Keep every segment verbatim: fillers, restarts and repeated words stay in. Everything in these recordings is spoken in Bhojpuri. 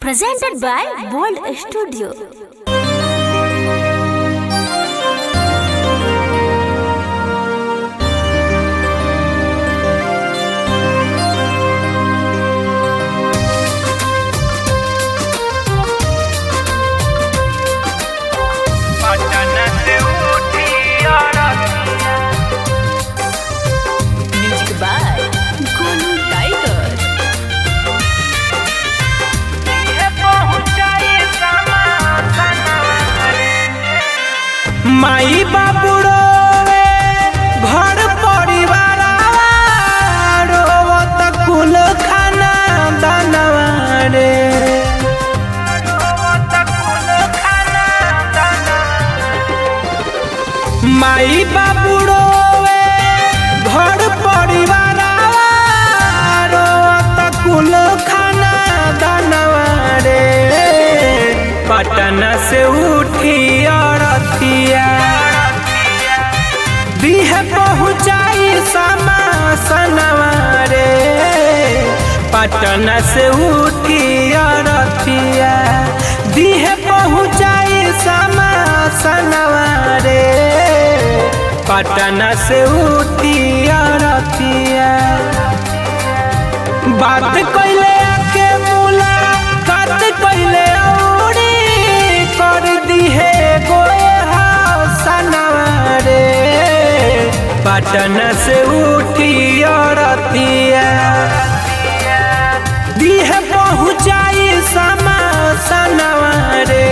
Presented by Bold Studio. Music by Golu Tiger. माई बाबू रोवे घर परिवार रोवत कुल खाना दानवा रे। माई बाबू रोवे घर परिवार रोवत कुल खाना दानवा रे। पटना से उठी अरतिया दीह पहुँचाई समा सनवा रे। पटना से उठी अरतिया दीह पहुँचाई समा सनवा रे। पटना से उठी अरतिया बात कैले आके मुलाकात कैले औरी कर दिहे गोए सनवा रे। पटना से उठी अरतिया दीह पहुँचाई समा सनवा रे।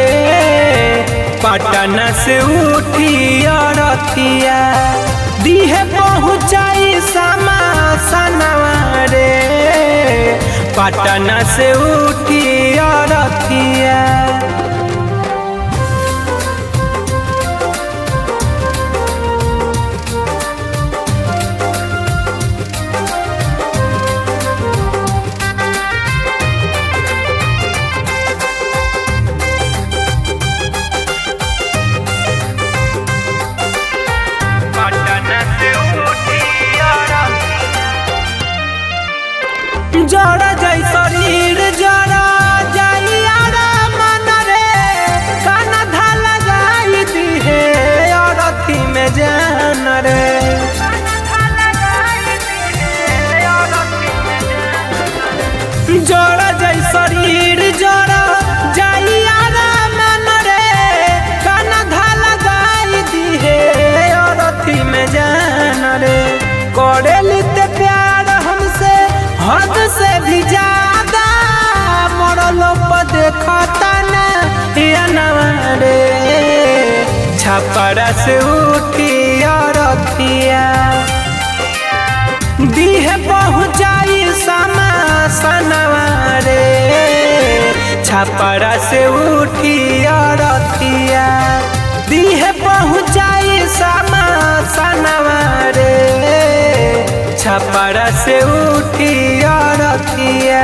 पटना से उठी अरतिया दीह पहुँचाई समा सनवा रे। पटना से उठी अरतिया जड़ा जाई शरीर जड़ा जाई मन रे। काना धाला जाई दिहे अरथी में जान रे। जड़ा जाई शरीर जड़ा जाई मन रे। काना धाला जाई दिहे अरथी में जान रे। करे लिते प्यार हमसे हद से भी ज्यादा मरलो पद खतना रे। छपरा से उठी अरतिया दीह पहुँचाई समा सनवा रे। छपरा से उठी अरतिया दीह पहुँचाई समा सनवा रे। छपरा से उठी अरतिया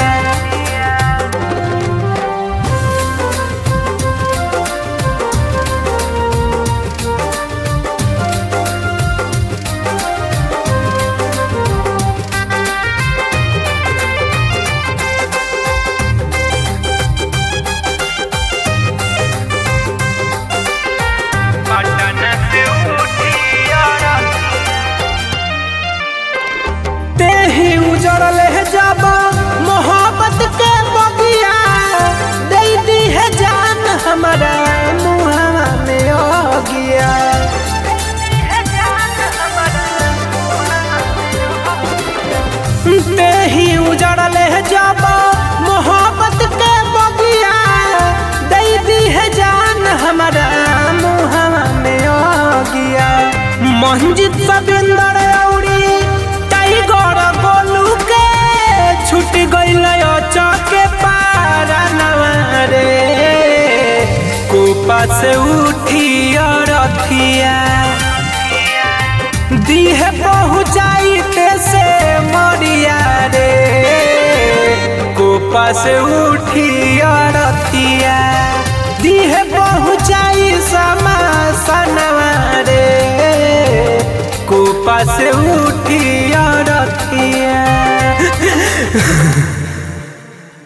उजड़ल है जब मोहब्बत के बगिया दे दी है जान हमारा मुहावा में हो गया। देही उजड़ल है जब मोहब्बत के बगिया दे दी है जान हमारा मुहावा में हो गया। मंजित सबिंदर औरी टाइगर गोलू के छूट गइल चौके पारनवा रे। कोपा से उठी अरतिया दीह पहुँचाई से मरिया रे। कोपा से उठी अरतिया दीह पहुँचाई समा सनवा रे। कोपा से उठी अरतिया